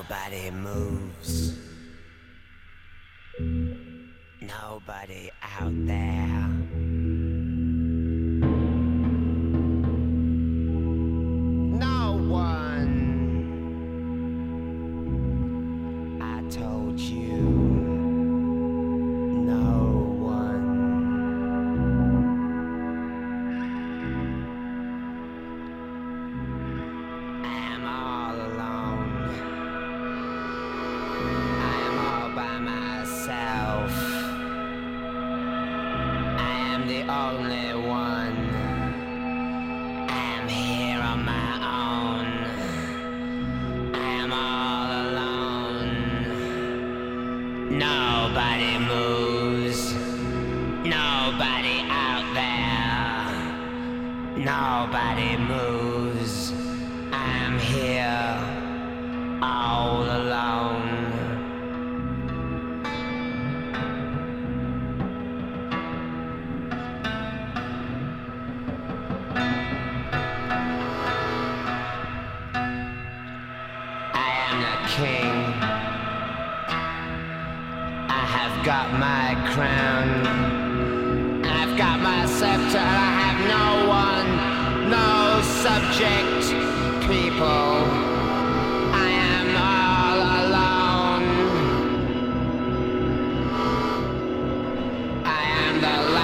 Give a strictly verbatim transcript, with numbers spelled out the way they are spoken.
Nobody moves. Nobody out there. No one. I told you. No one. I am all alone. I am all by myself. I am the only one. I am here on my own. I am all alone. Nobody moves. Nobody out there. Nobody moves. I am here all alone. I am the king. I have got my crown. I've got my scepter. I have no one, no subject people. I am all alone. I am the